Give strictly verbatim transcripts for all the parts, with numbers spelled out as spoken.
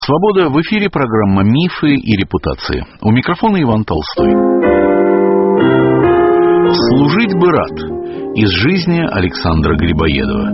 Свобода, в эфире программа «Мифы и репутации». У микрофона Иван Толстой. «Служить бы рад» из жизни Александра Грибоедова.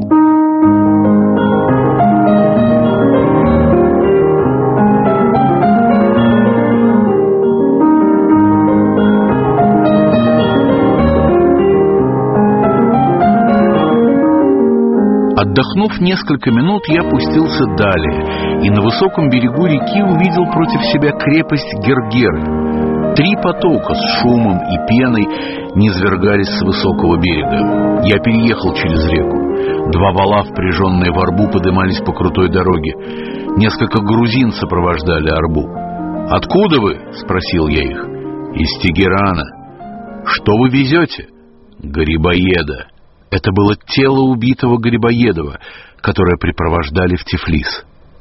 Отдохнув несколько минут, я опустился далее и на высоком берегу реки увидел против себя крепость Гергеры. Три потока с шумом и пеной низвергались с высокого берега. Я переехал через реку. Два вала, впряженные в арбу, подымались по крутой дороге. Несколько грузин сопровождали арбу. «Откуда вы?» — спросил я их. «Из Тегерана». «Что вы везете?» «Грибоеда». Это было тело убитого Грибоедова, которое припровождали в Тифлис.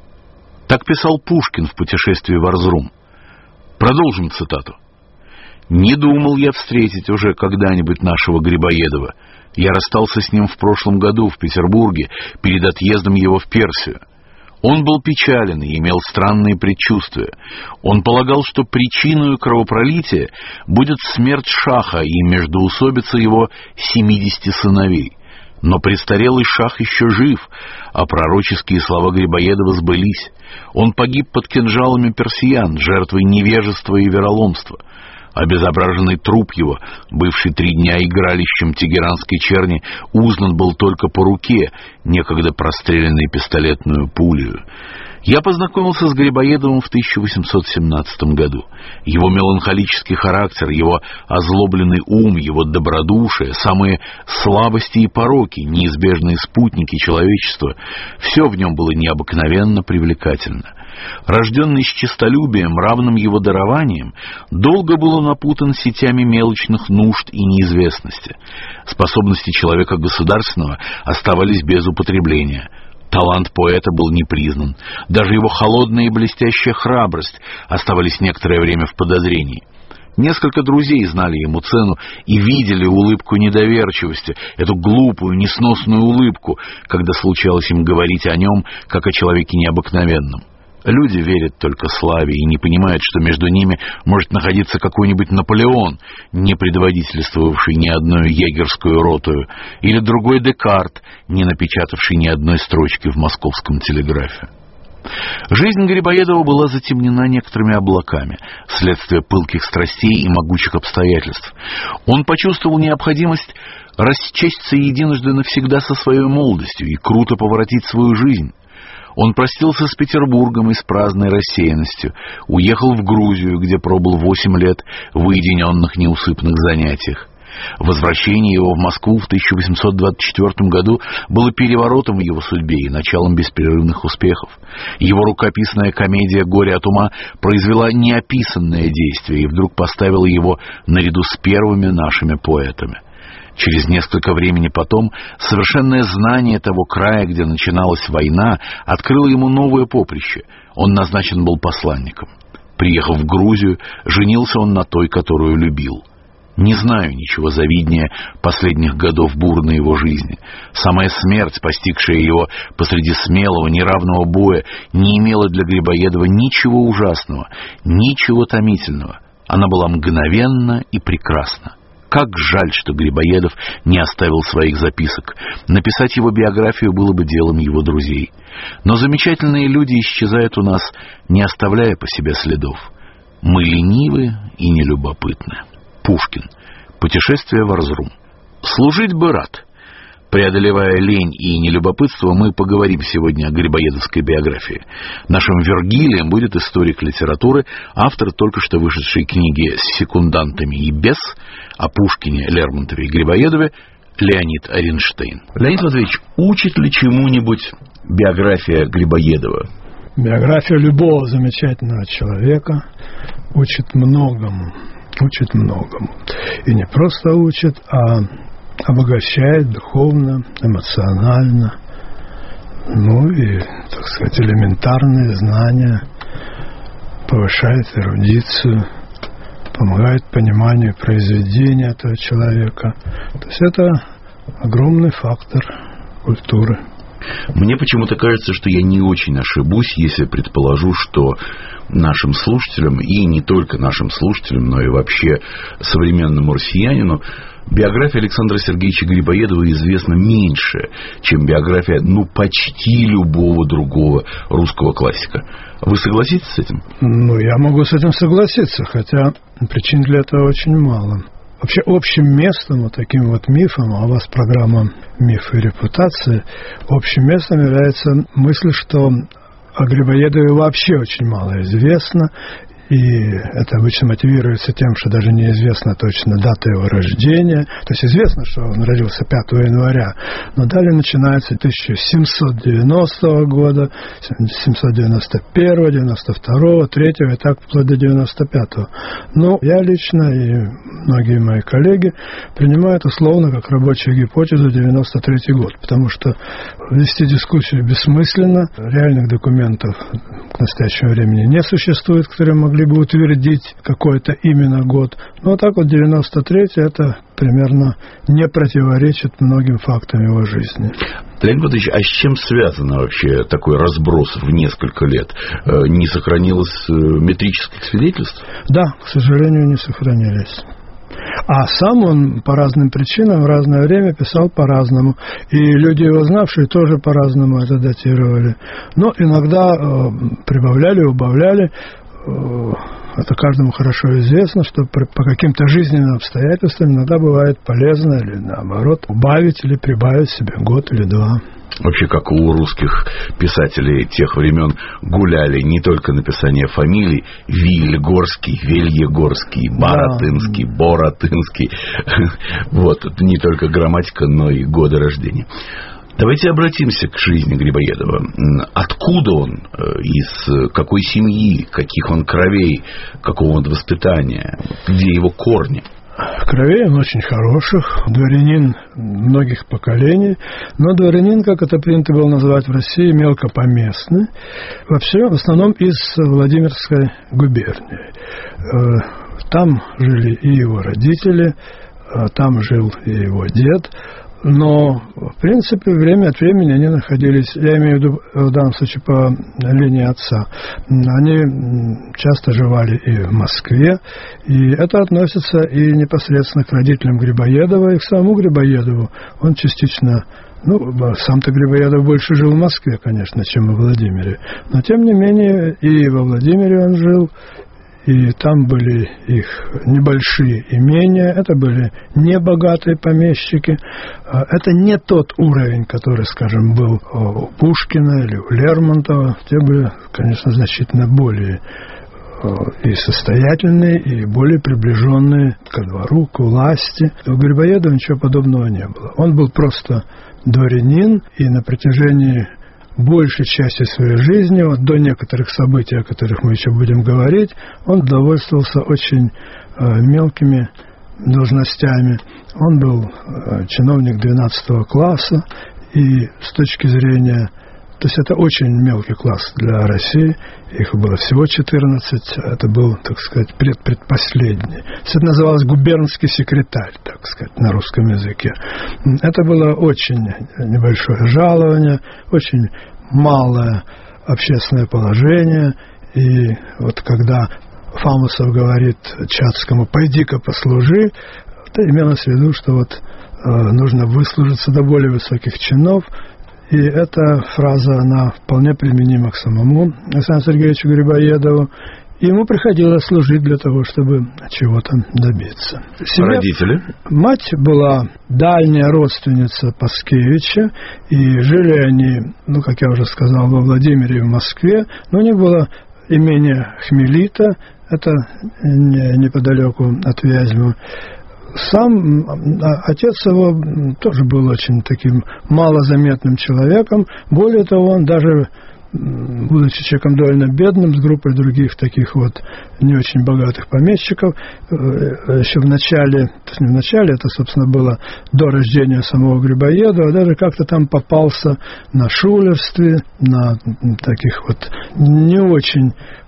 Так писал Пушкин в «Путешествии в Арзрум». Продолжим цитату. «Не думал я встретить уже когда-нибудь нашего Грибоедова. Я расстался с ним в прошлом году в Петербурге, перед отъездом его в Персию. Он был печален и имел странные предчувствия. Он полагал, что причиной кровопролития будет смерть шаха и междоусобица его семидесяти сыновей. Но престарелый шах еще жив, а пророческие слова Грибоедова сбылись. Он погиб под кинжалами персиян, жертвой невежества и вероломства. Обезображенный труп его, бывший три дня игралищем тегеранской черни, узнан был только по руке, некогда простреленной пистолетную пулею. Я познакомился с Грибоедовым в тысяча восемьсот семнадцатом году. Его меланхолический характер, его озлобленный ум, его добродушие, самые слабости и пороки, неизбежные спутники человечества — все в нем было необыкновенно привлекательно. Рожденный с честолюбием, равным его дарованием, долго был он опутан сетями мелочных нужд и неизвестности. Способности человека государственного оставались без употребления. Талант поэта был не признан. Даже его холодная и блестящая храбрость оставались некоторое время в подозрении. Несколько друзей знали ему цену и видели улыбку недоверчивости, эту глупую, несносную улыбку, когда случалось им говорить о нем, как о человеке необыкновенном. Люди верят только славе и не понимают, что между ними может находиться какой-нибудь Наполеон, не предводительствовавший ни одной егерскую ротую, или другой Декарт, не напечатавший ни одной строчки в московском телеграфе. Жизнь Грибоедова была затемнена некоторыми облаками, вследствие пылких страстей и могучих обстоятельств. Он почувствовал необходимость расчесться единожды навсегда со своей молодостью и круто поворотить свою жизнь. Он простился с Петербургом и с праздной рассеянностью, уехал в Грузию, где пробыл восемь лет в уединенных неусыпных занятиях. Возвращение его в Москву в тысяча восемьсот двадцать четвёртом году было переворотом в его судьбе и началом беспрерывных успехов. Его рукописная комедия «Горе от ума» произвела неописанное действие и вдруг поставила его наряду с первыми нашими поэтами. Через несколько времени потом совершенное знание того края, где начиналась война, открыло ему новое поприще. Он назначен был посланником. Приехав в Грузию, женился он на той, которую любил. Не знаю ничего завиднее последних годов бурной его жизни. Самая смерть, постигшая его посреди смелого, неравного боя, не имела для Грибоедова ничего ужасного, ничего томительного. Она была мгновенна и прекрасна. Как жаль, что Грибоедов не оставил своих записок. Написать его биографию было бы делом его друзей. Но замечательные люди исчезают у нас, не оставляя по себе следов. Мы ленивы и нелюбопытны. Пушкин. «Путешествие в Арзрум». «Служить бы рад». Преодолевая лень и нелюбопытство, мы поговорим сегодня о грибоедовской биографии. Нашим Вергилием будет историк литературы, автор только что вышедшей книги «С секундантами и без» о Пушкине, Лермонтове и Грибоедове Леонид Оренштейн. Леонид Матвеевич, учит ли чему-нибудь биография Грибоедова? Биография любого замечательного человека учит многому. Учит многому. И не просто учит, а обогащает духовно, эмоционально, ну и, так сказать, элементарные знания, повышает эрудицию, помогает пониманию произведения этого человека. То есть это огромный фактор культуры. Мне почему-то кажется, что я не очень ошибусь, если предположу, что нашим слушателям, и не только нашим слушателям, но и вообще современному россиянину, биография Александра Сергеевича Грибоедова известна меньше, чем биография, ну, почти любого другого русского классика. Вы согласитесь с этим? Ну, я могу с этим согласиться, хотя причин для этого очень мало. Вообще общим местом, вот таким вот мифом, а у вас программа «Мифы и репутация», общим местом является мысль, что о Грибоедове вообще очень мало известно, и это обычно мотивируется тем, что даже неизвестна точно дата его рождения. То есть известно, что он родился пятого января, но далее начинается тысяча семьсот девяностого года, семьсот девяносто первого, девяносто второго, третьего и так вплоть до девяносто пятого. Но я лично и многие мои коллеги принимают условно как рабочую гипотезу девяносто третий год, потому что вести дискуссию бессмысленно, реальных документов к настоящему времени не существует, которые могли бы утвердить какой-то именно год. Но вот так вот девяносто третий это примерно не противоречит многим фактам его жизни. Леонид Павлович, а с чем связано вообще такой разброс в несколько лет? Не сохранилось метрических свидетельств? Да, к сожалению, не сохранились. А сам он по разным причинам в разное время писал по-разному. И люди, его знавшие, тоже по-разному это датировали. Но иногда э, прибавляли, убавляли. Э, это каждому хорошо известно, что по каким-то жизненным обстоятельствам иногда бывает полезно или наоборот убавить или прибавить себе год или два. Вообще, как у русских писателей тех времен гуляли не только написание фамилий: Вильгорский, Вельегорский, Баратынский, да. Боратынский. Вот, это не только грамматика, но и годы рождения. Давайте обратимся к жизни Грибоедова. Откуда он, из какой семьи, каких он кровей, какого он воспитания, где его корни? Кровей он очень хороших, дворянин многих поколений, но дворянин, как это принято было называть в России, мелкопоместный, вообще в основном из Владимирской губернии. Там жили и его родители, там жил и его дед. Но, в принципе, время от времени они находились, я имею в виду в данном случае по линии отца, они часто жевали и в Москве, и это относится и непосредственно к родителям Грибоедова, и к самому Грибоедову. Он частично, ну, сам-то Грибоедов больше жил в Москве, конечно, чем во Владимире, но, тем не менее, и во Владимире он жил, и там были их небольшие имения, это были небогатые помещики. Это не тот уровень, который, скажем, был у Пушкина или у Лермонтова. Те были, конечно, значительно более и состоятельные, и более приближенные ко двору, к власти. У Грибоедова ничего подобного не было. Он был просто дворянин, и на протяжении большей части своей жизни, вот до некоторых событий, о которых мы еще будем говорить, он довольствовался очень э, мелкими должностями. Он был э, чиновник двенадцатого класса, и с точки зрения... То есть это очень мелкий класс для России, их было всего четырнадцать, это был, так сказать, предпредпоследний. Это называлось губернский секретарь, так сказать, на русском языке. Это было очень небольшое жалование, очень малое общественное положение, и вот когда Фамусов говорит Чацкому: «Пойди-ка послужи», это имелось в виду, что вот э, нужно выслужиться до более высоких чинов. И эта фраза, она вполне применима к самому Александру Сергеевичу Грибоедову. Ему приходилось служить для того, чтобы чего-то добиться. Семья... Родители? Мать была дальняя родственница Паскевича, и жили они, ну, как я уже сказал, во Владимире и в Москве, но у них было имение Хмелита, это неподалеку от Вязьмы. Сам отец его тоже был очень таким малозаметным человеком. Более того, он даже, будучи человеком довольно бедным, с группой других таких вот не очень богатых помещиков, еще в начале, то есть не в начале, это, собственно, было до рождения самого Грибоедова, даже как-то там попался на шулерстве, на таких вот не очень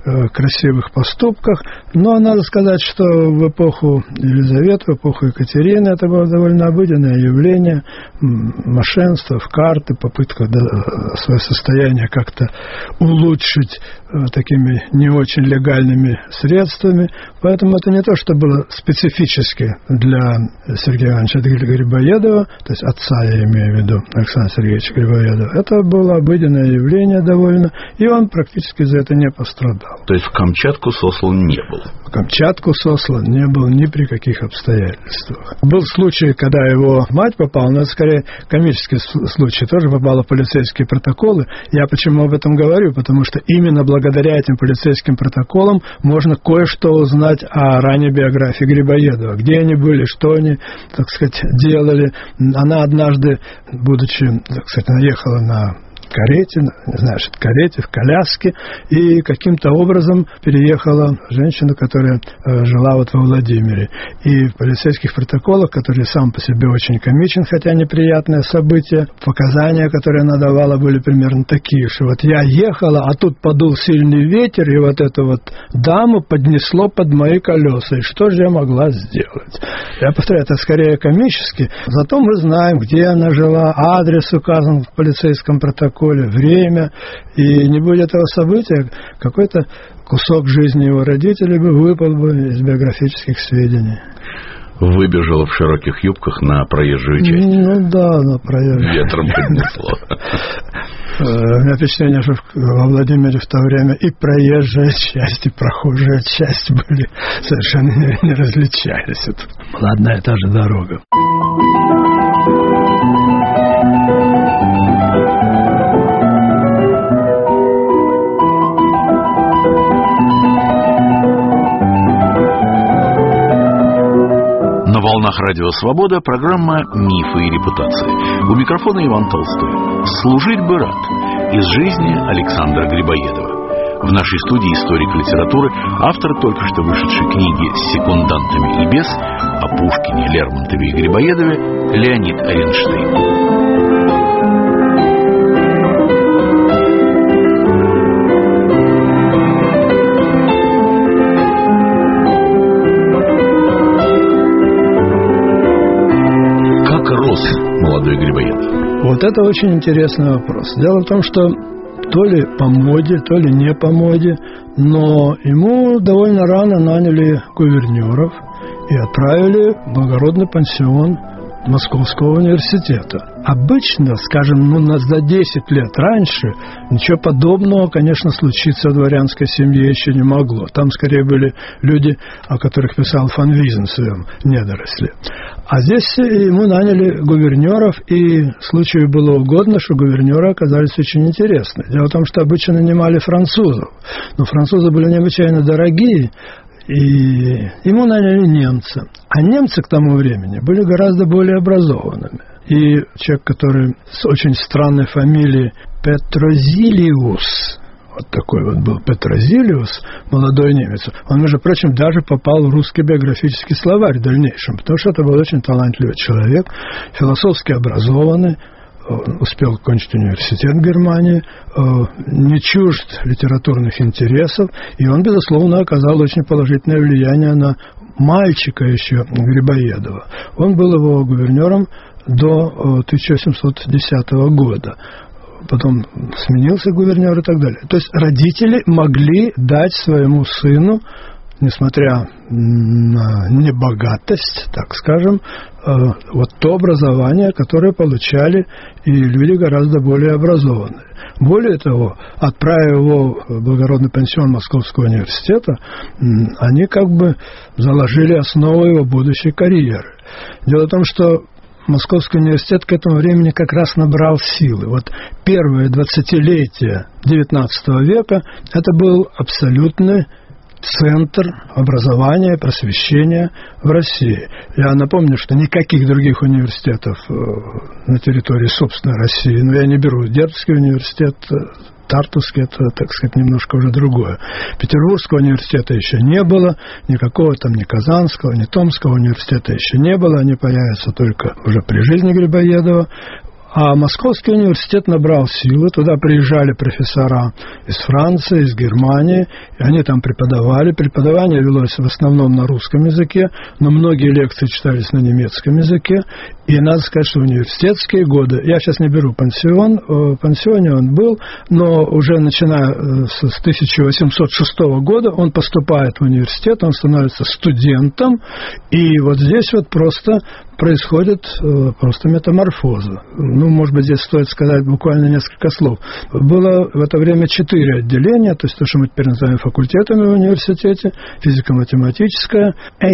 красивых поступках. Но надо сказать, что в эпоху Елизаветы, в эпоху Екатерины это было довольно обыденное явление. Мошенство в карты, попытка свое состояние как-то улучшить такими не очень легальными средствами. Поэтому это не то, что было специфически для Сергея Ивановича Грибоедова, то есть отца, я имею в виду, Александра Сергеевича Грибоедова. Это было обыденное явление довольно, и он практически за это не пострадал. То есть в Камчатку сослан не был? В Камчатку сослан не был ни при каких обстоятельствах. Был случай, когда его мать попала, но это скорее комический случай, тоже попала в полицейские протоколы. Я почему об этом говорю? Потому что именно благодаря этим полицейским протоколам можно кое-что узнать о ранней биографии Грибоедова. Где они были, что они, так сказать, делали. Она однажды, будучи, так сказать, наехала на карете, не знаю, что это карете, в коляске, и каким-то образом переехала женщина, которая э, жила вот во Владимире. И в полицейских протоколах, которые сам по себе очень комичен, хотя неприятное событие, показания, которые она давала, были примерно такие, что вот я ехала, а тут подул сильный ветер, и вот эту вот даму поднесло под мои колеса. И что же я могла сделать? Я повторяю, это скорее комически. Зато мы знаем, где она жила, адрес указан в полицейском протоколе, время, и не будет этого события, какой-то кусок жизни его родителей бы выпал бы из биографических сведений. Выбежала в широких юбках на проезжую часть. Ну да, на проезжую. Ветром поднесло. У меня впечатление, что во Владимире в то время и проезжая часть, и прохожая часть были совершенно не различались. Это была одна и та же дорога. На волнах Радио Свобода программа «Мифы и репутации». У микрофона Иван Толстой. «Служить бы рад» из жизни Александра Грибоедова. В нашей студии историк литературы, автор только что вышедшей книги «С секундантами и без» о Пушкине, Лермонтове и Грибоедове Леонид Оренштейн. Молодой Грибоедов? Вот это очень интересный вопрос. Дело в том, что то ли по моде, то ли не по моде, но ему довольно рано наняли гувернеров и отправили в благородный пансион Московского университета. Обычно, скажем, ну, за десять лет раньше ничего подобного, конечно, случиться в дворянской семье еще не могло. Там скорее были люди, о которых писал фон Визен в своем «Недоросле». А здесь ему наняли гувернеров, и случаю было угодно, что гувернеры оказались очень интересны. Дело в том, что обычно нанимали французов, но французы были необычайно дорогие, и ему наняли немца. А немцы к тому времени были гораздо более образованными. И человек, который с очень странной фамилией Петрозилиус, вот такой вот был Петрозилиус, молодой немец, он, между прочим, даже попал в русский биографический словарь в дальнейшем, потому что это был очень талантливый человек, философски образованный, успел окончить университет в Германии, не чужд литературных интересов, и он, безусловно, оказал очень положительное влияние на мальчика еще Грибоедова. Он был его гувернером до тысяча восемьсот десятого года. Потом сменился гувернер и так далее. То есть родители могли дать своему сыну, несмотря на небогатость, так скажем, вот то образование, которое получали и люди гораздо более образованные. Более того, отправив его в благородный пансион Московского университета, они как бы заложили основу его будущей карьеры. Дело в том, что Московский университет к этому времени как раз набрал силы. Вот первое двадцатилетие девятнадцатого века это был абсолютный центр образования и просвещения в России. Я напомню, что никаких других университетов на территории собственной России, но я не беру Дербский университет, Тартусский, это, так сказать, немножко уже другое. Петербургского университета еще не было, никакого там ни Казанского, ни Томского университета еще не было, они появятся только уже при жизни Грибоедова. А Московский университет набрал силы, туда приезжали профессора из Франции, из Германии, и они там преподавали. Преподавание велось в основном на русском языке, но многие лекции читались на немецком языке. И надо сказать, что в университетские годы, я сейчас не беру пансион, в пансионе он был, но уже начиная с тысяча восемьсот шестого года он поступает в университет, он становится студентом, и вот здесь вот просто происходит просто метаморфоза. Ну, может быть, здесь стоит сказать буквально несколько слов. Было в это время четыре отделения, то есть то, что мы теперь называем факультетами в университете: физико-математическое,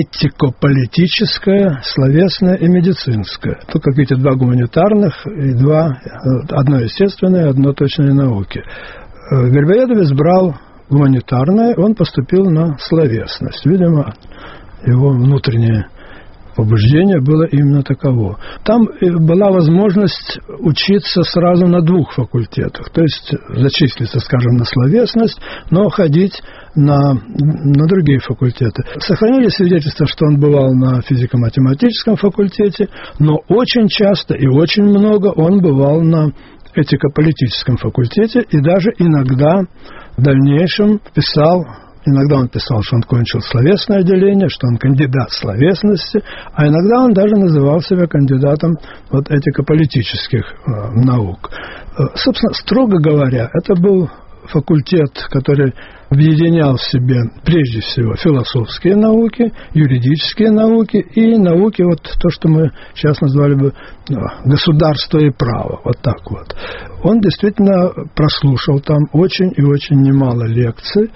этико-политическое, словесное и медицинское. Тут, как видите, два гуманитарных и два, одно естественное, одно точные науки. Грибоедов избрал гуманитарное, он поступил на словесность. Видимо, его внутреннее побуждение было именно таково. Там была возможность учиться сразу на двух факультетах, то есть зачислиться, скажем, на словесность, но ходить на, на другие факультеты. Сохранились свидетельства, что он бывал на физико-математическом факультете, но очень часто и очень много он бывал на этико-политическом факультете и даже иногда в дальнейшем писал. Иногда он писал, что он кончил словесное отделение, что он кандидат словесности, а иногда он даже называл себя кандидатом вот этико-политических э, наук. Э, собственно, строго говоря, это был факультет, который объединял в себе прежде всего философские науки, юридические науки и науки, вот то, что мы сейчас назвали бы государство и право, вот так вот. Он действительно прослушал там очень и очень немало лекций.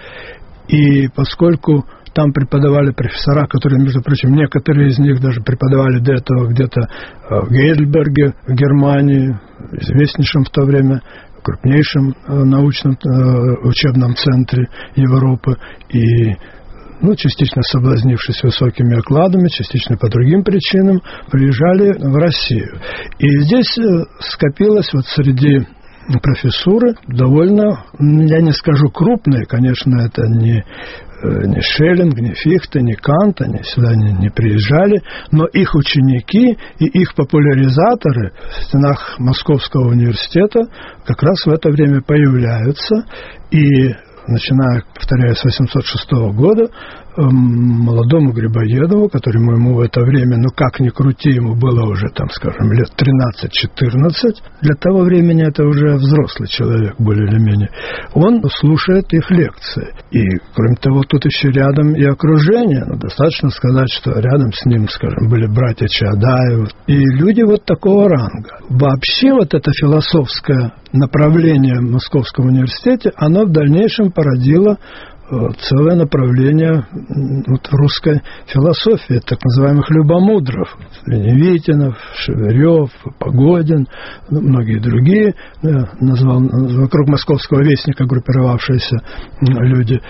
И поскольку там преподавали профессора, которые, между прочим, некоторые из них даже преподавали до этого где-то в Гейдельберге, в Германии, известнейшем в то время, крупнейшем научном учебном центре Европы, и, ну, частично соблазнившись высокими окладами, частично по другим причинам, приезжали в Россию. И здесь скопилось вот среди профессуры довольно, я не скажу крупные, конечно, это не, не Шеллинг, не Фихте, не Кант, они сюда не, не приезжали, но их ученики и их популяризаторы в стенах Московского университета как раз в это время появляются, и начиная, повторяю, с восемьсот шестого года, молодому Грибоедову, которому ему в это время, ну как ни крути, ему было уже, там, скажем, лет тринадцать-четырнадцать, для того времени это уже взрослый человек, более или менее, он слушает их лекции. И, кроме того, тут еще рядом и окружение. Ну, достаточно сказать, что рядом с ним, скажем, были братья Чаадаевы и люди вот такого ранга. Вообще вот это философское направление в Московском университете, оно в дальнейшем породило целое направление вот в русской философии, так называемых любомудров. Ленивитинов, Шеверев, Погодин, ну, многие другие, да, назвал, вокруг Московского вестника группировавшиеся люди.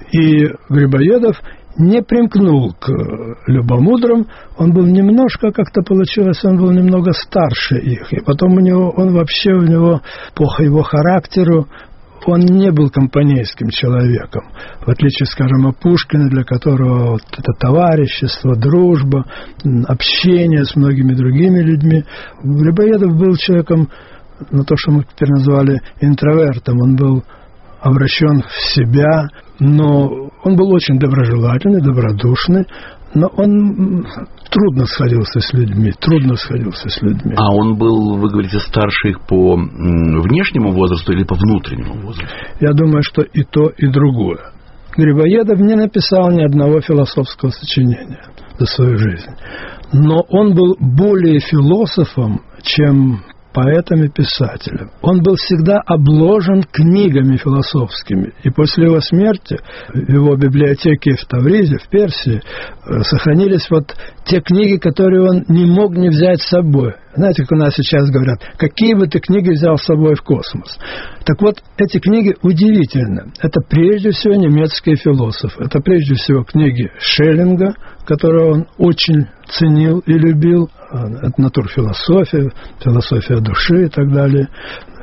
И Грибоедов не примкнул к любомудрам, он был немножко, как-то получилось, он был немного старше их. И потом у него, он вообще, у него по его характеру, он не был компанейским человеком, в отличие, скажем, от Пушкина, для которого вот это товарищество, дружба, общение с многими другими людьми. Грибоедов был человеком, ну, то, что мы теперь назвали интровертом, он был обращен в себя, но он был очень доброжелательный, добродушный, но он трудно сходился с людьми, трудно сходился с людьми. А он был, вы говорите, старше их по внешнему возрасту или по внутреннему возрасту? Я думаю, что и то, и другое. Грибоедов не написал ни одного философского сочинения за свою жизнь. Но он был более философом, чем поэтом и писателем. Он был всегда обложен книгами философскими. И после его смерти в его библиотеке в Тавризе, в Персии, сохранились вот те книги, которые он не мог не взять с собой. Знаете, как у нас сейчас говорят, какие бы ты книги взял с собой в космос? Так вот, эти книги удивительны. Это прежде всего немецкие философы. Это прежде всего книги Шеллинга, которого он очень ценил и любил. Это натурфилософия, философия души и так далее.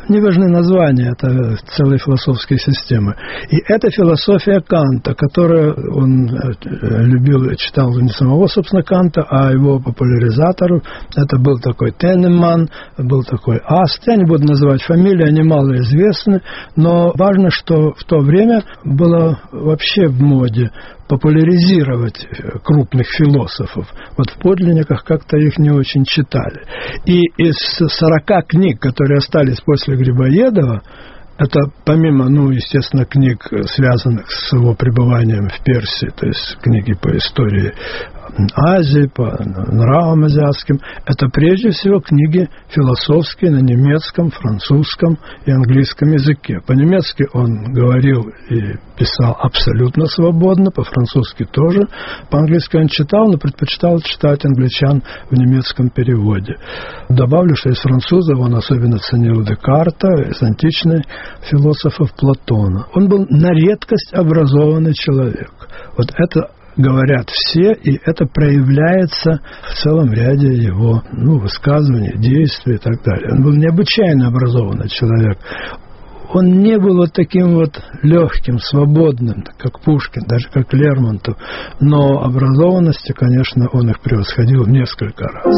не важны названия, это целые философские системы. И это философия Канта, которую он любил и читал не самого, собственно, Канта, а его популяризаторов. Это был такой Тенеман, был такой Аст. Я не буду называть фамилии, они малоизвестны, но важно, что в то время было вообще в моде популяризировать крупных философов. Вот в подлинниках как-то их не очень читали. И из сорока книг, которые остались после Грибоедова, это помимо, ну, естественно, книг, связанных с его пребыванием в Персии, то есть книги по истории Азии, по нравам азиатским, это прежде всего книги философские на немецком, французском и английском языке. По-немецки он говорил и писал абсолютно свободно, по-французски тоже, по-английски он читал, но предпочитал читать англичан в немецком переводе. Добавлю, что из французов он особенно ценил Декарта, из античных философов Платона. Он был на редкость образованный человек. Вот это говорят все, и это проявляется в целом ряде его, ну, высказываний, действий и так далее. Он был необычайно образованный человек. Он не был вот таким вот легким, свободным, как Пушкин, даже как Лермонтов. Но образованности, конечно, он их превосходил в несколько раз.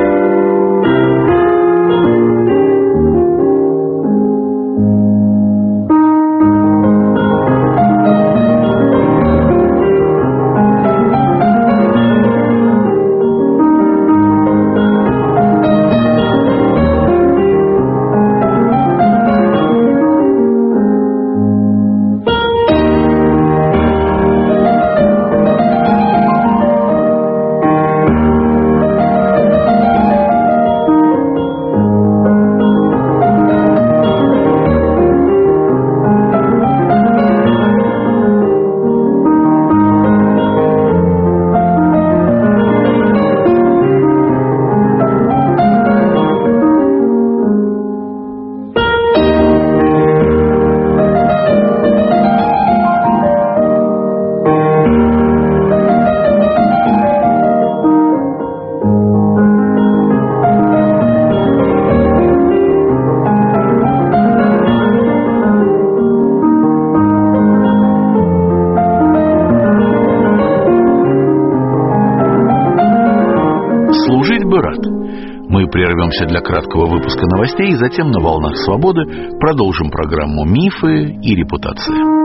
Прервемся для краткого выпуска новостей и затем на волнах свободы продолжим программу «Мифы и репутация».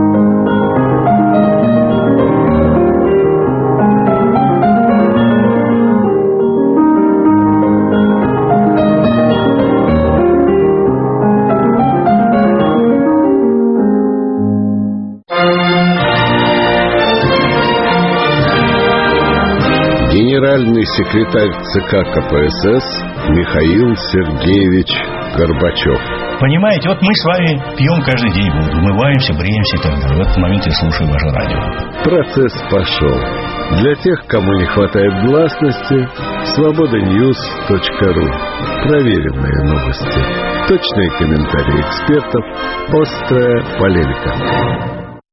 Генеральный секретарь ЦК КПСС Михаил Сергеевич Горбачев. Понимаете, вот мы с вами пьем каждый день воду, умываемся, бреемся и так далее. В этот момент я слушаю ваше радио. Процесс пошел. Для тех, кому не хватает гласности, свобода ньюс точка ру. Проверенные новости. Точные комментарии экспертов. Острая полемика.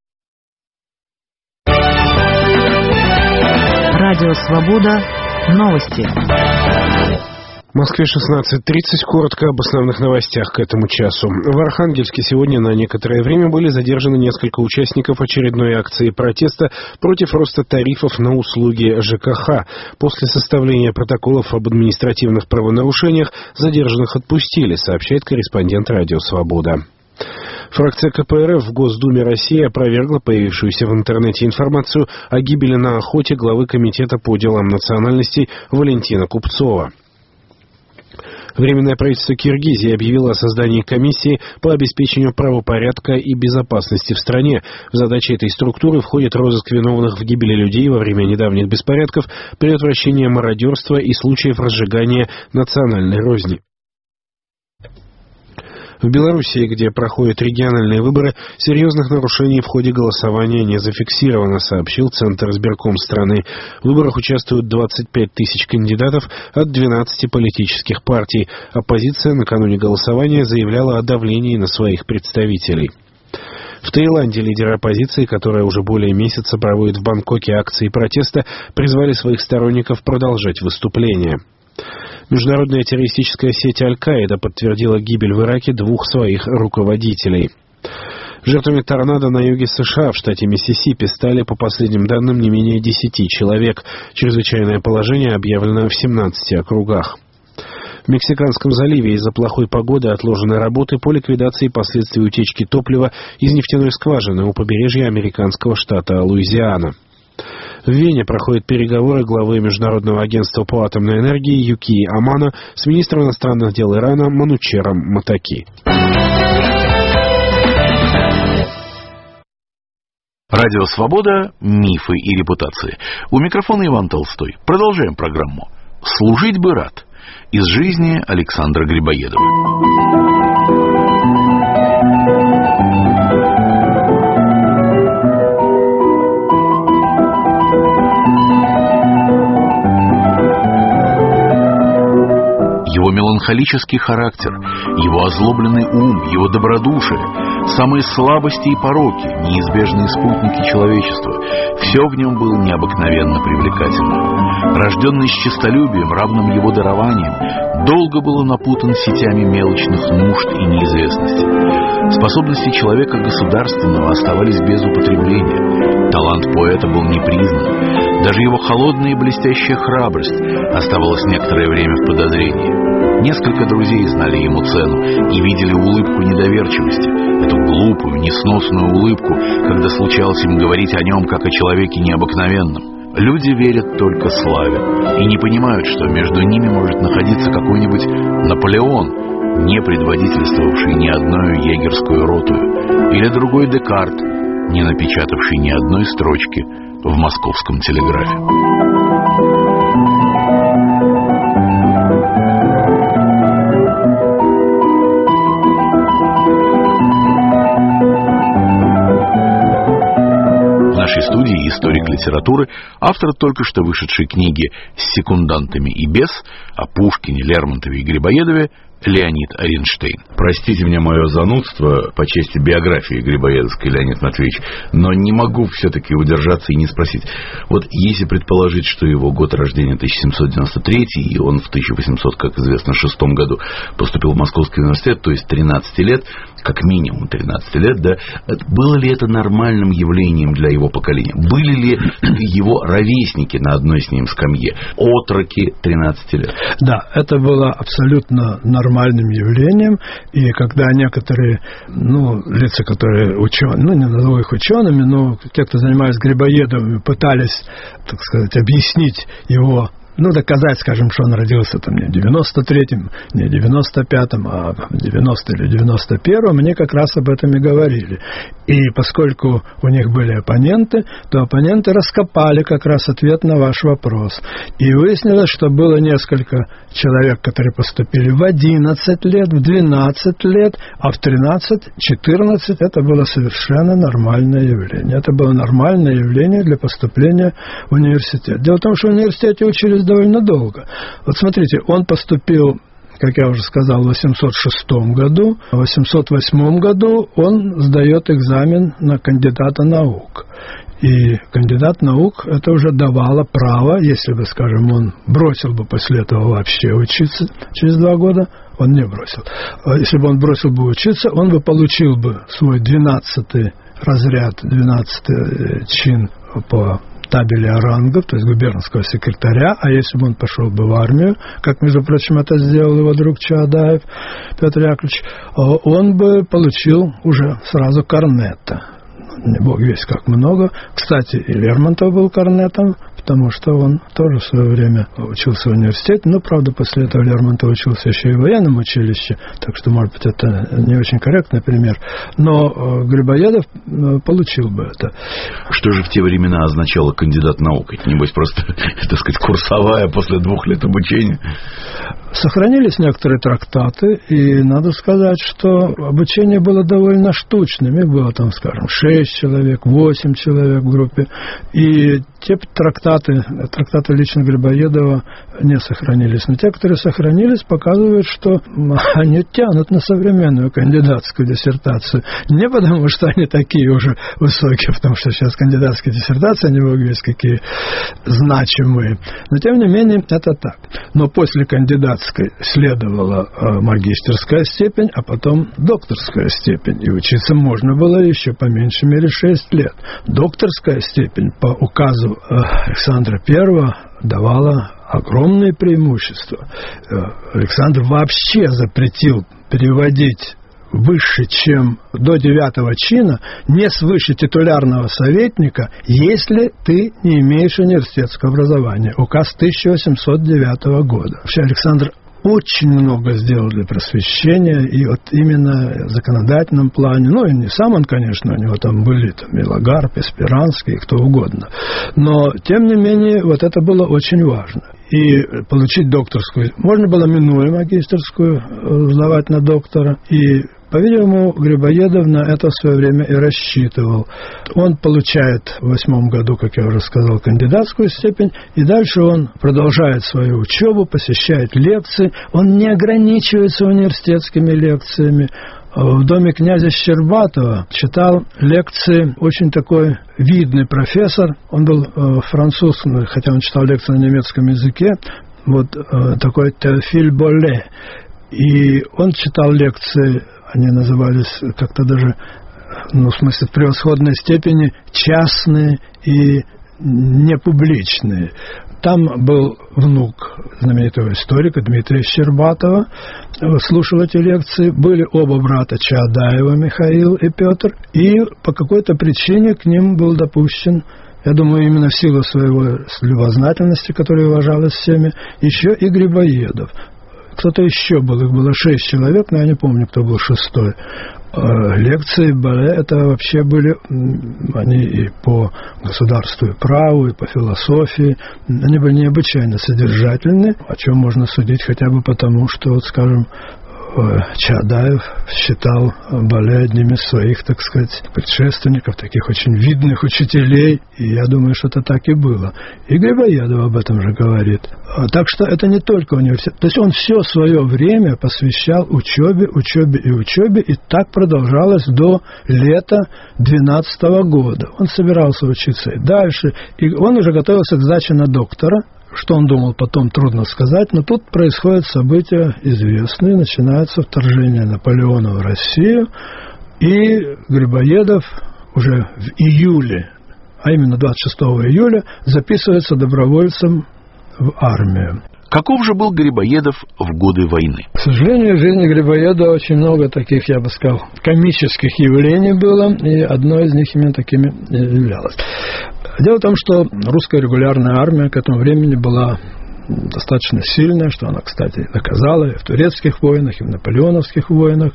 Радио «Свобода». Новости. В Москве шестнадцать тридцать. Коротко об основных новостях к этому часу. В Архангельске сегодня на некоторое время были задержаны несколько участников очередной акции протеста против роста тарифов на услуги ЖКХ. После составления протоколов об административных правонарушениях задержанных отпустили, сообщает корреспондент «Радио Свобода». Фракция КПРФ в Госдуме России опровергла появившуюся в интернете информацию о гибели на охоте главы Комитета по делам национальностей Валентина Купцова. Временное правительство Киргизии объявило о создании комиссии по обеспечению правопорядка и безопасности в стране. В задачи этой структуры входит розыск виновных в гибели людей во время недавних беспорядков, предотвращение мародерства и случаев разжигания национальной розни. В Белоруссии, где проходят региональные выборы, серьезных нарушений в ходе голосования не зафиксировано, сообщил Центр избирком страны. В выборах участвуют двадцать пять тысяч кандидатов от двенадцати политических партий. Оппозиция накануне голосования заявляла о давлении на своих представителей. В Таиланде лидеры оппозиции, которая уже более месяца проводит в Бангкоке акции протеста, призвали своих сторонников продолжать выступления. Международная террористическая сеть Аль-Каида подтвердила гибель в Ираке двух своих руководителей. Жертвами торнадо на юге США в штате Миссисипи стали, по последним данным, не менее десяти человек. Чрезвычайное положение объявлено в семнадцати округах. В Мексиканском заливе из-за плохой погоды отложены работы по ликвидации последствий утечки топлива из нефтяной скважины у побережья американского штата Луизиана. В Вене проходят переговоры главы Международного агентства по атомной энергии Юкии Амано с министром иностранных дел Ирана Манучером Матаки. Радио «Свобода», мифы и репутации. У микрофона Иван Толстой. Продолжаем программу. «Служить бы рад». Из жизни Александра Грибоедова. Его меланхолический характер, его озлобленный ум, его добродушие, самые слабости и пороки, неизбежные спутники человечества — все в нем было необыкновенно привлекательно. Рожденный с честолюбием, равным его дарованием, долго было напутан сетями мелочных нужд и неизвестности. Способности человека государственного оставались без употребления. Талант поэта был не признан. Даже его холодная и блестящая храбрость оставалась некоторое время в подозрении. Несколько друзей знали ему цену и видели улыбку недоверчивости, эту глупую, несносную улыбку, когда случалось им говорить о нем как о человеке необыкновенном. Люди верят только славе и не понимают, что между ними может находиться какой-нибудь Наполеон, не предводительствовавший ни одной егерскую роту, или другой Декарт, не напечатавший ни одной строчки в московском телеграфе. В нашей студии историк литературы, автор только что вышедшей книги «С секундантами и без» о Пушкине, Лермонтове и Грибоедове Леонид Оренштейн. Простите мне мое занудство по части биографии Грибоедовской, Леонид Матвеевич, но не могу все-таки удержаться и не спросить. Вот если предположить, что его год рождения тысяча семьсот девяносто третий, и он в тысяча восемьсот, как известно, шестом году поступил в Московский университет, то есть тринадцать лет, как минимум тринадцать лет, да, было ли это нормальным явлением для его поколения? Были ли его ровесники на одной с ним скамье, отроки тринадцати лет? Да, это было абсолютно нормальным явлением, и когда некоторые, ну, лица, которые ученые, ну, не назову их учеными, но те, кто занимались Грибоедовым, пытались, так сказать, объяснить его, ну, доказать, скажем, что он родился там не в девяносто третьем, не в девяносто пятом, а в девяностом или девяносто первом, они как раз об этом и говорили. И поскольку у них были оппоненты, то оппоненты раскопали как раз ответ на ваш вопрос. И выяснилось, что было несколько человек, которые поступили в одиннадцать лет, в двенадцать лет, а в тринадцать-четырнадцать это было совершенно нормальное явление. Это было нормальное явление для поступления в университет. Дело в том, что в университете учились довольно долго. Вот смотрите, он поступил, как я уже сказал, в восемьсот шестом году. В восемьсот восьмом году он сдает экзамен на кандидата наук. И кандидат наук это уже давало право, если бы, скажем, он бросил бы после этого вообще учиться через два года, он не бросил. Если бы он бросил бы учиться, он бы получил бы свой двенадцатый разряд, двенадцатый чин по табеля рангов, то есть губернского секретаря, а если бы он пошел бы в армию, как, между прочим, это сделал его друг Чаадаев Петр Яковлевич, он бы получил уже сразу корнета. Не бог весть как много. Кстати, и Лермонтов был корнетом, потому что он тоже в свое время учился в университете. Но, правда, после этого Лермонтов учился еще и в военном училище, так что, может быть, это не очень корректный пример. Но Грибоедов получил бы это. Что же в те времена означало кандидат наук? Это, небось, просто, так сказать, курсовая после двух лет обучения? Сохранились некоторые трактаты, и надо сказать, что обучение было довольно штучным. Их было там, скажем, шесть человек, восемь человек в группе. И те трактаты, трактаты лично Грибоедова не сохранились. Но те, которые сохранились, показывают, что они тянут на современную кандидатскую диссертацию. Не потому, что они такие уже высокие, потому что сейчас кандидатские диссертации, они бог весть какие значимые. Но, тем не менее, это так. Но после кандидатской следовала магистерская степень, а потом докторская степень. И учиться можно было еще по меньшей мере шесть лет. Докторская степень по указу Александра Первого давала огромные преимущества. Александр вообще запретил переводить выше, чем до девятого чина, не свыше титулярного советника, если ты не имеешь университетского образования. Указ тысяча восемьсот девятого года. Вообще Александр очень много сделал для просвещения, и вот именно в законодательном плане, ну, и не сам он, конечно, у него там были там, и Лагарб, и Спиранский, и кто угодно, но, тем не менее, вот это было очень важно. И получить докторскую, можно было, минуя магистерскую, сдавать на доктора, и, по-видимому, Грибоедов на это в свое время и рассчитывал. Он получает в восьмом году, как я уже сказал, кандидатскую степень, и дальше он продолжает свою учебу, посещает лекции, он не ограничивается университетскими лекциями. В доме князя Щербатова читал лекции очень такой видный профессор, он был э, француз, хотя он читал лекции на немецком языке, вот э, такой Теофиль Болле. И он читал лекции, они назывались как-то даже, ну, в смысле, в превосходной степени частные и непубличные. Там был внук знаменитого историка Дмитрия Щербатова, слушал эти лекции. Были оба брата Чаадаева, Михаил и Петр, и по какой-то причине к ним был допущен, я думаю, именно в силу своего любознательности, которая уважалась всеми, еще и Грибоедов. Кто-то еще был, их было шесть человек, но я не помню, кто был шестой. Лекции Болле, это вообще были, они и по государству и праву, и по философии, они были необычайно содержательны, о чем можно судить хотя бы потому, что, вот, скажем, Чаадаев считал Болле одним из своих, так сказать, предшественников, таких очень видных учителей, и я думаю, что это так и было. И Грибоедов об этом же говорит. Так что это не только университет. То есть он все свое время посвящал учебе, учебе и учебе, и так продолжалось до лета двенадцатого года. Он собирался учиться и дальше, и он уже готовился к сдаче на доктора. Что он думал потом, трудно сказать, но тут происходят события известные, начинается вторжение Наполеона в Россию, и Грибоедов уже в июле, а именно двадцать шестого июля, записывается добровольцем в армию. Каков же был Грибоедов в годы войны? К сожалению, в жизни Грибоедова очень много таких, я бы сказал, комических явлений было, и одно из них именно такими являлось. Дело в том, что русская регулярная армия к этому времени была достаточно сильная, что она, кстати, доказала и в турецких войнах, и в наполеоновских войнах.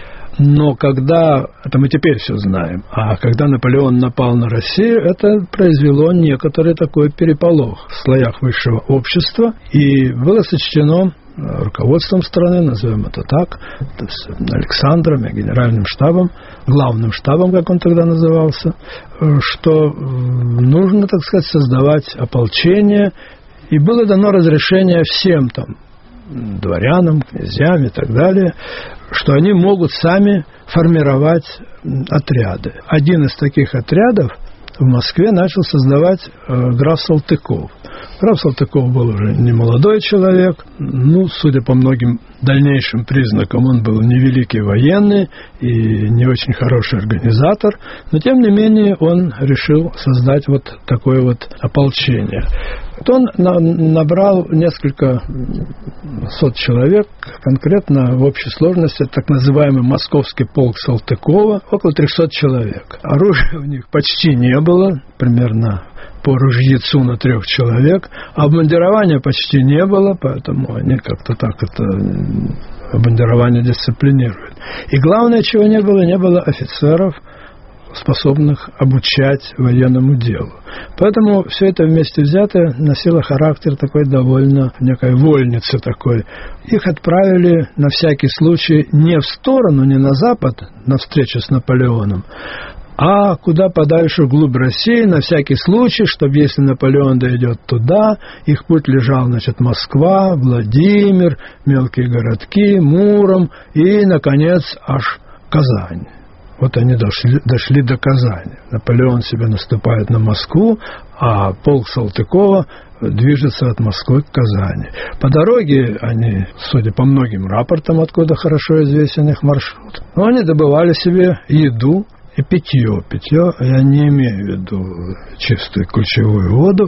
Но когда, это мы теперь все знаем, а когда Наполеон напал на Россию, это произвело некоторый такой переполох в слоях высшего общества, и было сочтено руководством страны, назовем это так, то есть Александром и генеральным штабом, главным штабом, как он тогда назывался, что нужно, так сказать, создавать ополчение, и было дано разрешение всем там, дворянам, князьям и так далее, что они могут сами формировать отряды. Один из таких отрядов в Москве начал создавать э, граф Салтыков. Граф Салтыков был уже не молодой человек, ну, судя по многим дальнейшим признакам, он был невеликий военный и не очень хороший организатор, но, тем не менее, он решил создать вот такое вот ополчение. Он на, набрал несколько сот человек, конкретно в общей сложности так называемый московский полк Салтыкова, около трехсот человек. Оружия у них почти не было, примерно по ружьецу на трех человек, обмундирования почти не было, поэтому они как-то так это обмундирование дисциплинируют. И главное, чего не было, не было офицеров, способных обучать военному делу. Поэтому все это вместе взятое носило характер такой довольно некой вольницы такой. Их отправили на всякий случай не в сторону, не на запад, на встречу с Наполеоном, а куда подальше, вглубь России, на всякий случай, чтобы если Наполеон дойдет туда, их путь лежал, значит, Москва, Владимир, мелкие городки, Муром и, наконец, аж Казань. Вот они дошли, дошли до Казани. Наполеон себе наступает на Москву, а полк Салтыкова движется от Москвы к Казани. По дороге они, судя по многим рапортам, откуда хорошо известен их маршрут, но они добывали себе еду и питье. Питье я не имею в виду чистую ключевую воду.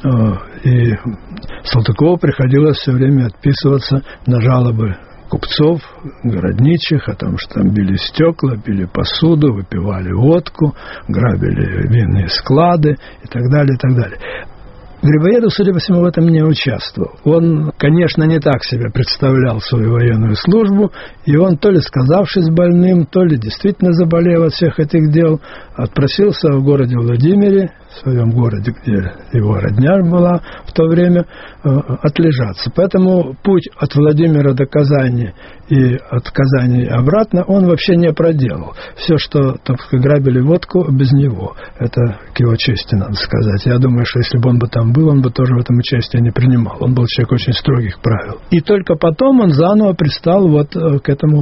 И Салтыкову приходилось все время отписываться на жалобы купцов, городничих, о том, что там били стекла, били посуду, выпивали водку, грабили винные склады и так далее, и так далее. Грибоедов, судя по всему, в этом не участвовал. Он, конечно, не так себе представлял свою военную службу, и он, то ли сказавшись больным, то ли действительно заболев от всех этих дел, отпросился в городе Владимире, в своем городе, где его родня была в то время, отлежаться. Поэтому путь от Владимира до Казани и от Казани обратно он вообще не проделал. Все, что там грабили водку, без него. Это к его чести, надо сказать. Я думаю, что если бы он бы там был, он бы тоже в этом участие не принимал. Он был человек очень строгих правил. И только потом он заново пристал вот к этому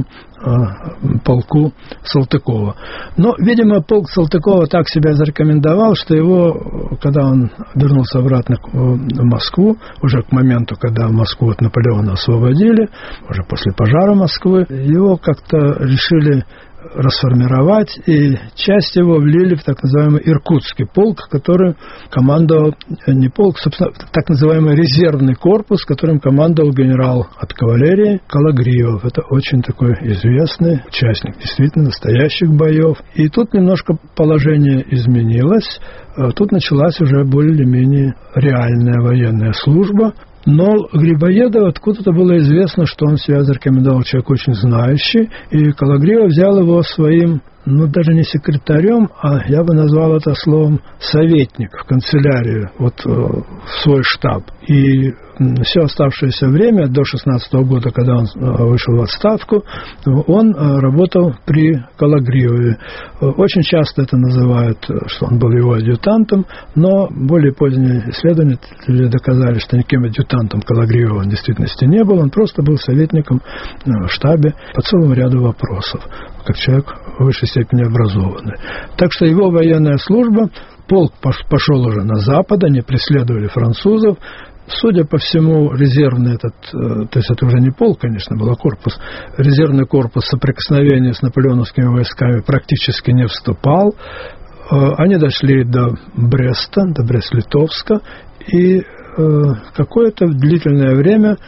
полку Салтыкова. Но, видимо, полк Салтыкова так себя зарекомендовал, что его, когда он вернулся обратно в Москву, уже к моменту, когда Москву от Наполеона освободили, уже после пожара Москвы, его как-то решили расформировать, и часть его влили в так называемый Иркутский полк, который командовал, не полк, собственно, так называемый резервный корпус, которым командовал генерал от кавалерии Калагриев. Это очень такой известный участник действительно настоящих боев. И тут немножко положение изменилось. Тут началась уже более или менее реальная военная служба. Но Грибоедову откуда-то было известно, что он себя зарекомендовал человек очень знающий, и Калагриев взял его своим, ну, даже не секретарем, а я бы назвал это словом советник в канцелярию, вот в свой штаб. И все оставшееся время, до шестнадцатого года, когда он вышел в отставку, он работал при Калагриеве. Очень часто это называют, что он был его адъютантом, но более поздние исследователи доказали, что никаким адъютантом Калагриева в действительности не был, он просто был советником в штабе по целому ряду вопросов, как человек в высшей степени образованный. Так что его военная служба, полк пошел уже на запад, они преследовали французов. Судя по всему, резервный этот, то есть это уже не полк, конечно, был, а корпус, резервный корпус соприкосновения с наполеоновскими войсками практически не вступал. Они дошли до Бреста, до Брест-Литовска, и какое-то длительное время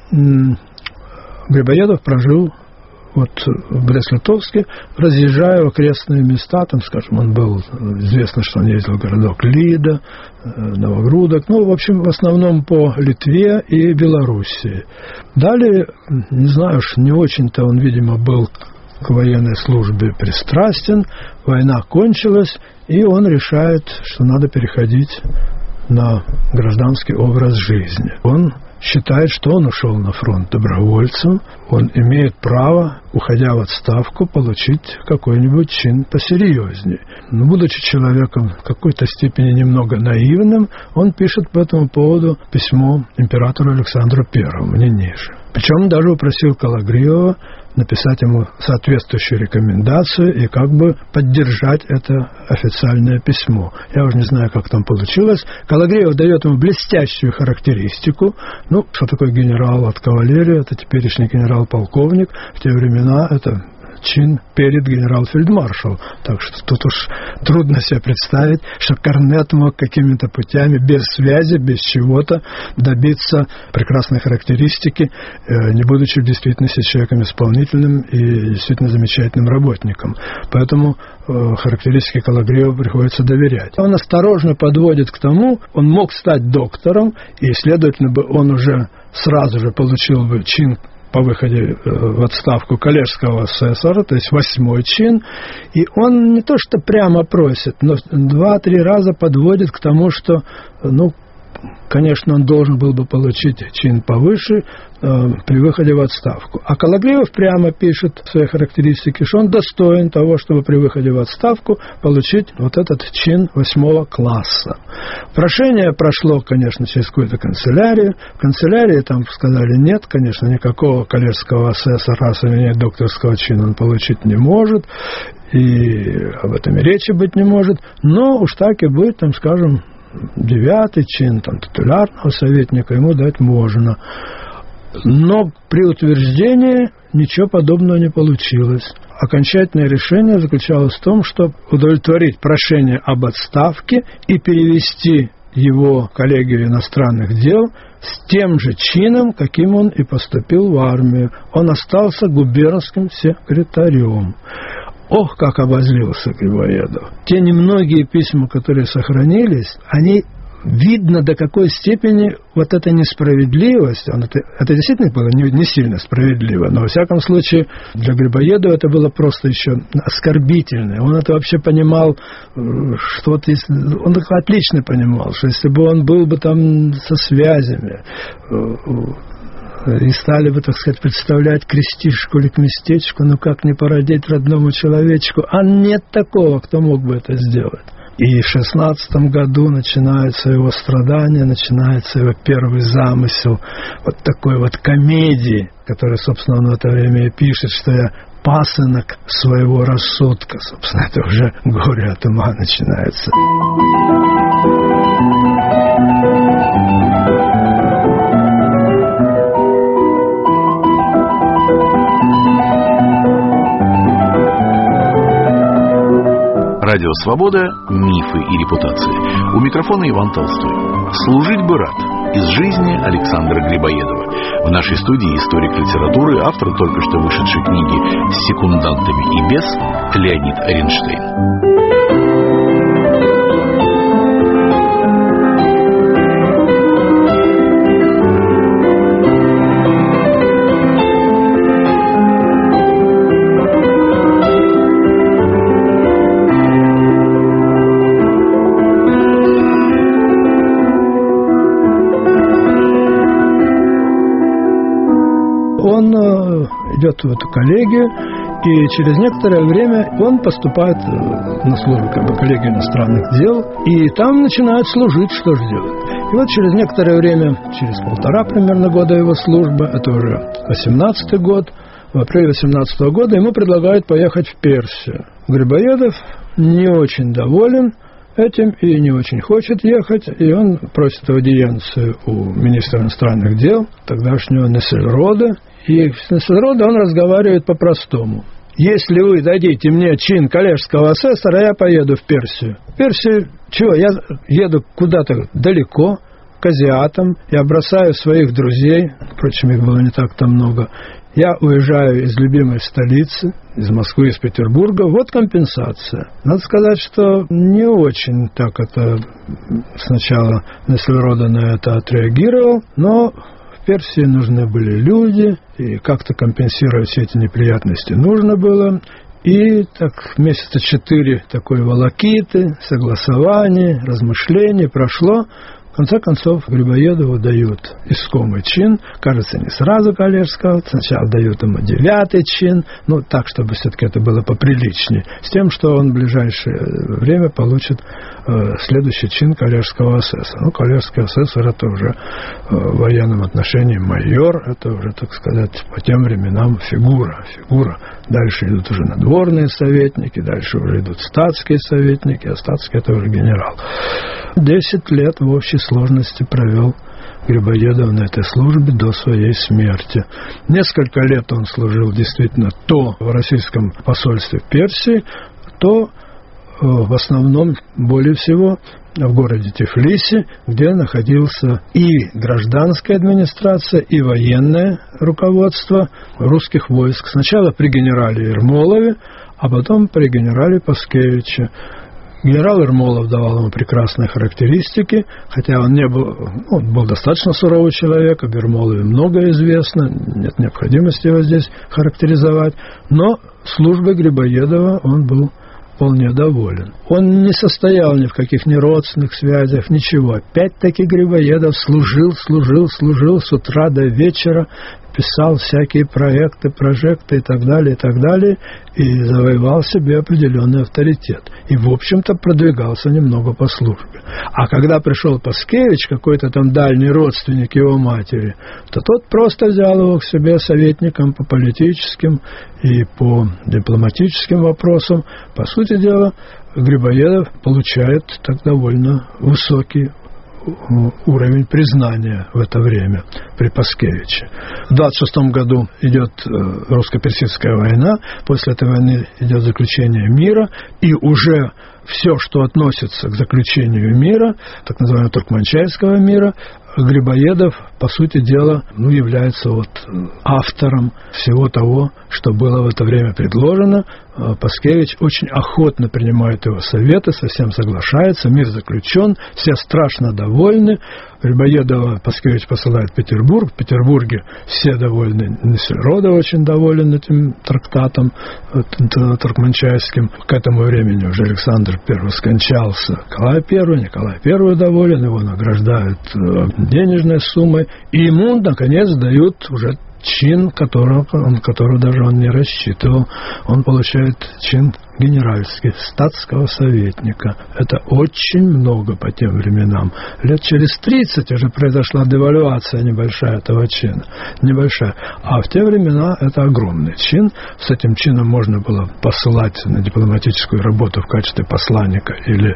Грибоедов прожил вот в Брест-Литовске, разъезжая в окрестные места, там, скажем, он был, известно, что он ездил в городок Лида, Новогрудок, ну, в общем, в основном по Литве и Белоруссии. Далее, не знаю уж, не очень-то он, видимо, был к военной службе пристрастен, война кончилась, и он решает, что надо переходить на гражданский образ жизни. Он считает, что он ушел на фронт добровольцем, он имеет право, уходя в отставку, получить какой-нибудь чин посерьезнее. Но, будучи человеком в какой-то степени немного наивным, он пишет по этому поводу письмо императору Александру Первому, не ниже. Причем даже упросил Калагриева написать ему соответствующую рекомендацию и как бы поддержать это официальное письмо. Я уже не знаю, как там получилось. Калагриев дает ему блестящую характеристику. Ну, что такое генерал от кавалерии? Это теперешний генерал-полковник. В те времена это чин перед генерал-фельдмаршал. Так что тут уж трудно себе представить, что корнет мог какими-то путями, без связи, без чего-то добиться прекрасной характеристики, не будучи в действительности человеком исполнительным и действительно замечательным работником. Поэтому характеристике Калагриева приходится доверять. Он осторожно подводит к тому, он мог стать доктором, и, следовательно, бы он уже сразу же получил бы чин по выходе в отставку коллежского асессора, то есть восьмой чин, и он не то что прямо просит, но два-три раза подводит к тому, что, ну, конечно, он должен был бы получить чин повыше э, при выходе в отставку. А Кологривов прямо пишет в своей характеристике, что он достоин того, чтобы при выходе в отставку получить вот этот чин восьмого класса. Прошение прошло, конечно, через какую-то канцелярию. В канцелярии там сказали, нет, конечно, никакого коллежского асессора, раз у него нет докторского чина, он получить не может. И об этом и речи быть не может. Но уж так и быть, там, скажем, девятый чин, там, титулярного советника ему дать можно. Но при утверждении ничего подобного не получилось. Окончательное решение заключалось в том, чтобы удовлетворить прошение об отставке и перевести его коллегию иностранных дел с тем же чином, каким он и поступил в армию. Он остался губернским секретарем. Ох, как обозлился Грибоедов. Те немногие письма, которые сохранились, они видно, до какой степени вот эта несправедливость, он это, это действительно было не, не сильно справедливо, но во всяком случае для Грибоедова это было просто еще оскорбительно. Он это вообще понимал, что вот если, он отлично понимал, что если бы он был бы там со связями, и стали бы, так сказать, представлять крестишку или к местечку, ну как не породить родному человечку, а нет такого, кто мог бы это сделать. И в шестнадцатом году начинается его страдание, начинается его первый замысел вот такой вот комедии, которую, собственно, он в это время и пишет, что я пасынок своего рассудка. Собственно, это уже горе от ума начинается. Радио «Свобода. Мифы и репутации». У микрофона Иван Толстой. «Служить бы рад» из жизни Александра Грибоедова. В нашей студии историк литературы, автор только что вышедшей книги «С секундантами и без» Леонид Эренштейн. Он идет в эту коллегию, и через некоторое время он поступает на службу как бы, коллегии иностранных дел, и там начинает служить, что же делать. И вот через некоторое время, через полтора примерно года его службы, это уже восемнадцатый год, в апреле восемнадцатого года ему предлагают поехать в Персию. Грибоедов не очень доволен этим и не очень хочет ехать, и он просит аудиенцию у министра иностранных дел, тогдашнего Нессельрода, и с Нессельрода он разговаривает по-простому. Если вы дадите мне чин коллежского асессора, я поеду в Персию. В Персию, чего, я еду куда-то далеко, к азиатам, я бросаю своих друзей, впрочем, их было не так-то много, я уезжаю из любимой столицы, из Москвы, из Петербурга, вот компенсация. Надо сказать, что не очень так это сначала Нессельрода на это отреагировал, но в Персии нужны были люди, и как-то компенсировать все эти неприятности нужно было. И так месяца четыре такой волокиты, согласований, размышлений прошло. В конце концов, Грибоедову дают искомый чин, кажется, не сразу коллежского, сначала дают ему девятый чин, ну, так, чтобы все-таки это было поприличнее, с тем, что он в ближайшее время получит э, следующий чин коллежского асессора. Ну, коллежский асессор – это уже э, в военном отношении майор, это уже, так сказать, по тем временам фигура, фигура. Дальше идут уже надворные советники, дальше уже идут статские советники, а статские – это уже генерал. Десять лет в общей сложности провел Грибоедов на этой службе до своей смерти. Несколько лет он служил действительно то в российском посольстве в Персии, то в основном, более всего, в городе Тифлисе, где находился и гражданская администрация, и военное руководство русских войск. Сначала при генерале Ермолове, а потом при генерале Паскевиче. Генерал Ермолов давал ему прекрасные характеристики, хотя он не был, ну, был достаточно суровый человек, об Ермолове многое известно, нет необходимости его здесь характеризовать, но службой Грибоедова он был вполне доволен. Он не состоял ни в каких ни родственных связях, ничего. Опять-таки Грибоедов служил, служил, служил с утра до вечера, писал всякие проекты, прожекты и так далее, и так далее, и завоевал себе определенный авторитет. И, в общем-то, продвигался немного по службе. А когда пришел Паскевич, какой-то там дальний родственник его матери, то тот просто взял его к себе советником по политическим и по дипломатическим вопросам. По сути дела, Грибоедов получает так довольно высокий уровень признания в это время при Паскевиче. В двадцать шестом году идет русско-персидская война, после этой войны идет заключение мира, и уже все, что относится к заключению мира, так называемого туркманчайского мира, Грибоедов, по сути дела, ну, является вот автором всего того, что было в это время предложено. Паскевич очень охотно принимает его советы, совсем соглашается, мир заключен, все страшно довольны. Грибоедова Паскевич посылает в Петербург. В Петербурге все довольны. Несельродов очень доволен этим трактатом туркманчайским. К этому времени уже Александр Первый скончался. Николай Первый, Николай Первый доволен, его награждают денежной суммой. И ему, наконец, дают уже чин, которого, которого даже он не рассчитывал. Он получает чин генеральский, статского советника. Это очень много по тем временам. Лет через тридцать уже произошла девальвация небольшая этого чина. Небольшая. А в те времена это огромный чин. С этим чином можно было посылать на дипломатическую работу в качестве посланника или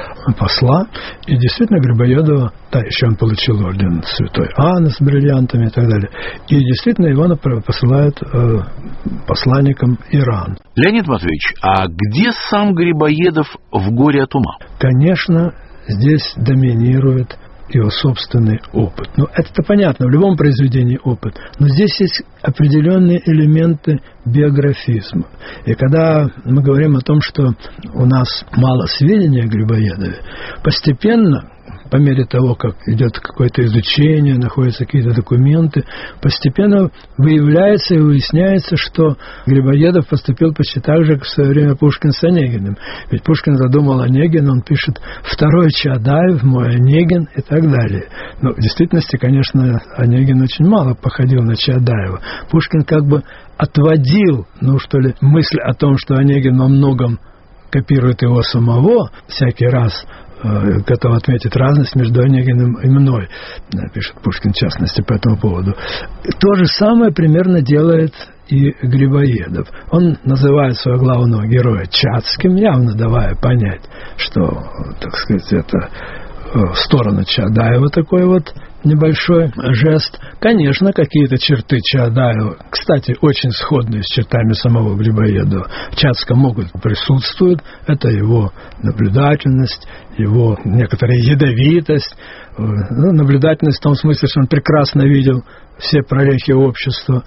посла. И действительно Грибоедова, да, еще он получил орден Святой Анны с бриллиантами и так далее. И действительно его посылают э, посланником Иран. Леонид Матвеевич, а где сам Грибоедов в «Горе от ума»? Конечно, здесь доминирует его собственный опыт. Ну, это-то понятно, в любом произведении опыт. Но здесь есть определенные элементы биографизма. И когда мы говорим о том, что у нас мало сведений о Грибоедове, постепенно, по мере того, как идет какое-то изучение, находятся какие-то документы, постепенно выявляется и выясняется, что Грибоедов поступил почти так же, как в свое время Пушкин с Онегиным. Ведь Пушкин задумал Онегина, он пишет «Второй Чаадаев, мой Онегин» и так далее. Но в действительности, конечно, Онегин очень мало походил на Чаадаева. Пушкин как бы отводил, ну что ли, мысль о том, что Онегин во многом копирует его самого, всякий раз готов отметить разность между Онегиным и мной, пишет Пушкин, в частности, по этому поводу. То же самое примерно делает и Грибоедов. Он называет своего главного героя Чацким, явно давая понять, что, так сказать, это в сторону Чаадаева такой вот небольшой жест. Конечно, какие-то черты Чаадаева, кстати, очень сходные с чертами самого Грибоедова, в Чацком могут присутствуют. Это его наблюдательность, его некоторая ядовитость. Ну, наблюдательность в том смысле, что он прекрасно видел все прорехи общества,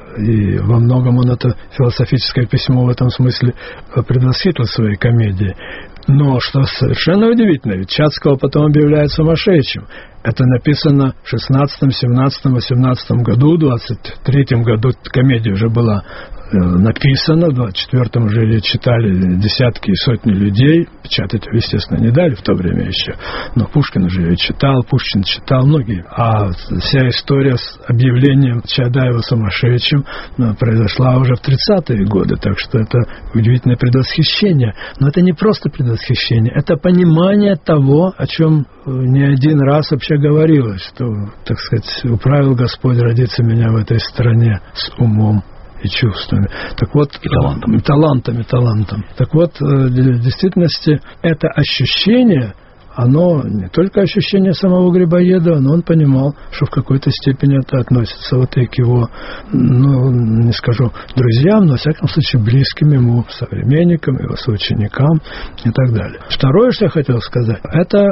и во многом он это философическое письмо в этом смысле предвосхитил в своей комедии. Но что совершенно удивительно, ведь Чацкого потом объявляют сумасшедшим. Это написано в шестнадцатом, семнадцатом, восемнадцатом году, в двадцать третьем году комедия уже была написано, в двадцать четвёртом уже ее читали десятки и сотни людей. Печатать, естественно, не дали в то время еще. Но Пушкин уже ее читал, Пушкин читал, многие. А вся история с объявлением Чаадаева сумасшедшим произошла уже в тридцатые годы. Так что это удивительное предвосхищение. Но это не просто предвосхищение, это понимание того, о чем не один раз вообще говорилось, что, так сказать, управил Господь родиться меня в этой стране с умом и чувствами. Так вот, и талантом. И талантом, и талантом. Так вот, в действительности, это ощущение, оно не только ощущение самого Грибоедова, но он понимал, что в какой-то степени это относится вот и к его, ну, не скажу друзьям, но, во всяком случае, близким ему современникам, его соученикам и так далее. Второе, что я хотел сказать, это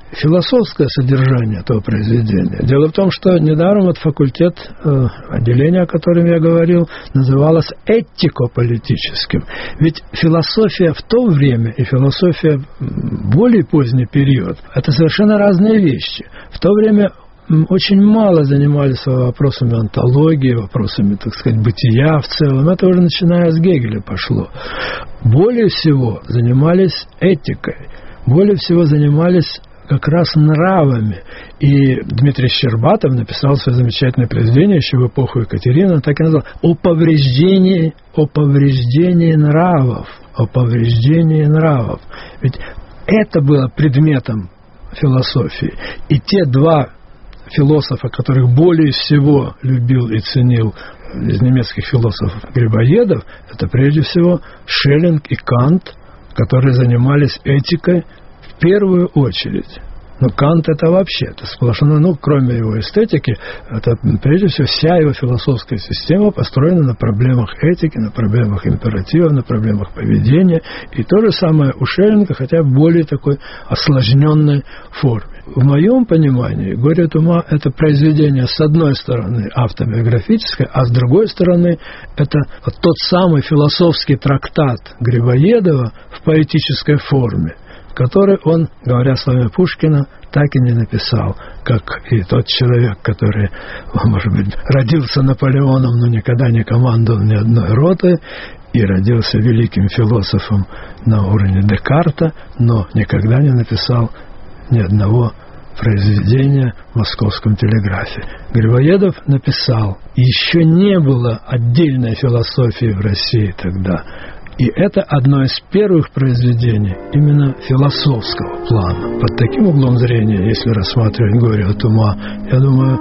философское содержание этого произведения. Дело в том, что недаром этот факультет, э, отделение, о котором я говорил, называлось этико-политическим. Ведь философия в то время и философия в более поздний период – это совершенно разные вещи. В то время очень мало занимались вопросами онтологии, вопросами, так сказать, бытия в целом. Это уже начиная с Гегеля пошло. Более всего занимались этикой, более всего занимались как раз нравами. И Дмитрий Щербатов написал свое замечательное произведение еще в эпоху Екатерины, он так и назвал «О повреждении, о повреждении нравов». О повреждении нравов. Ведь это было предметом философии. И те два философа, которых более всего любил и ценил из немецких философов Грибоедов, это прежде всего Шеллинг и Кант, которые занимались этикой в первую очередь. Но Кант это вообще, это сплошное, ну, кроме его эстетики, это прежде всего вся его философская система построена на проблемах этики, на проблемах императива, на проблемах поведения. И то же самое у Шеллинга, хотя в более такой осложненной форме. В моем понимании «Горе от ума» – это произведение, с одной стороны, автобиографическое, а с другой стороны, это вот тот самый философский трактат Грибоедова в поэтической форме, который он, говоря словами Пушкина, так и не написал, как и тот человек, который, может быть, родился Наполеоном, но никогда не командовал ни одной роты, и родился великим философом на уровне Декарта, но никогда не написал ни одного произведения в Московском телеграфе. Грибоедов написал, еще не было отдельной философии в России тогда. И это одно из первых произведений именно философского плана. Под таким углом зрения, если рассматривать «Горе от ума», я думаю,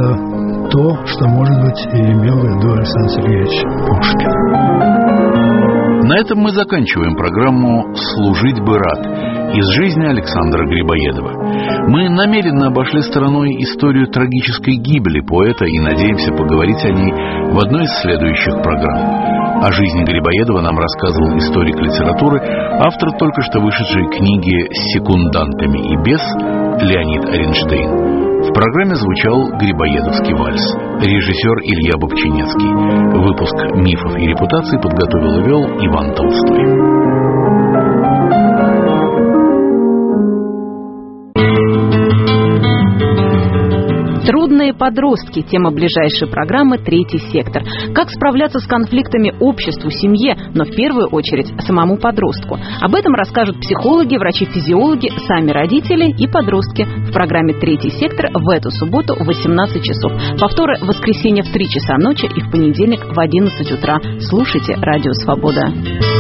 это то, что, может быть, и имел в виду Александр Сергеевич Пушкин. На этом мы заканчиваем программу «Служить бы рад» из жизни Александра Грибоедова. Мы намеренно обошли стороной историю трагической гибели поэта и надеемся поговорить о ней в одной из следующих программ. О жизни Грибоедова нам рассказывал историк литературы, автор только что вышедшей книги «С секундантами и без» Леонид Оренштейн. В программе звучал Грибоедовский вальс. Режиссер Илья Бобчинецкий. Выпуск «Мифов и репутаций» подготовил и вел Иван Толстой. Трудные подростки. Тема ближайшей программы «Третий сектор». Как справляться с конфликтами обществу, семье, но в первую очередь самому подростку. Об этом расскажут психологи, врачи-физиологи, сами родители и подростки в программе «Третий сектор» в эту субботу в восемнадцать часов. Повторы в воскресенье в три часа ночи и в понедельник в одиннадцать утра. Слушайте «Радио Свобода».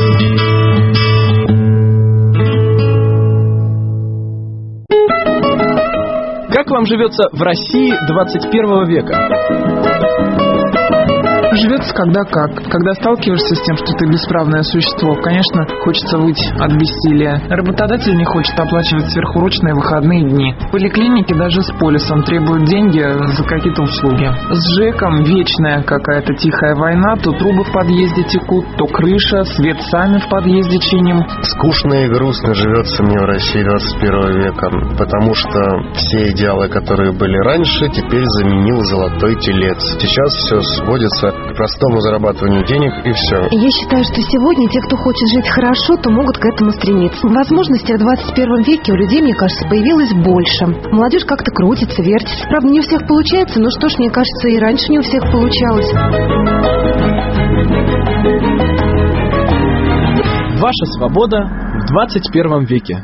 Как вам живется в России двадцать первого века? Живется когда как. Когда сталкиваешься с тем, что ты бесправное существо, конечно, хочется выйти от бессилия. Работодатель не хочет оплачивать сверхурочные выходные дни. Поликлиники даже с полисом требуют деньги за какие-то услуги. С ЖЭКом вечная какая-то тихая война. То трубы в подъезде текут, то крыша, свет сами в подъезде чиним. Скучно и грустно живется мне в России двадцать первого века, потому что все идеалы, которые были раньше, теперь заменил золотой телец. Сейчас все сводится к простому зарабатыванию денег и все. Я считаю, что сегодня те, кто хочет жить хорошо, то могут к этому стремиться. Возможностей в двадцать первом веке у людей, мне кажется, появилось больше. Молодежь как-то крутится, вертится. Правда, не у всех получается, но что ж, мне кажется, и раньше не у всех получалось. Ваша свобода в двадцать первом веке.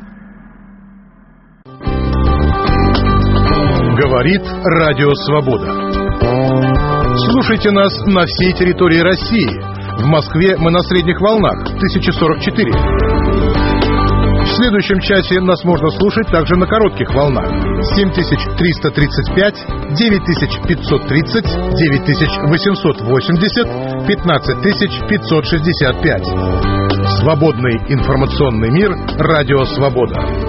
Говорит Радио Свобода. Слушайте нас на всей территории России. В Москве мы на средних волнах тысяча сорок четыре. В следующем часе нас можно слушать также на коротких волнах семь тысяч триста тридцать пять, девять тысяч пятьсот тридцать, девять тысяч восемьсот восемьдесят, пятнадцать тысяч пятьсот шестьдесят пять. Свободный информационный мир. Радио Свобода.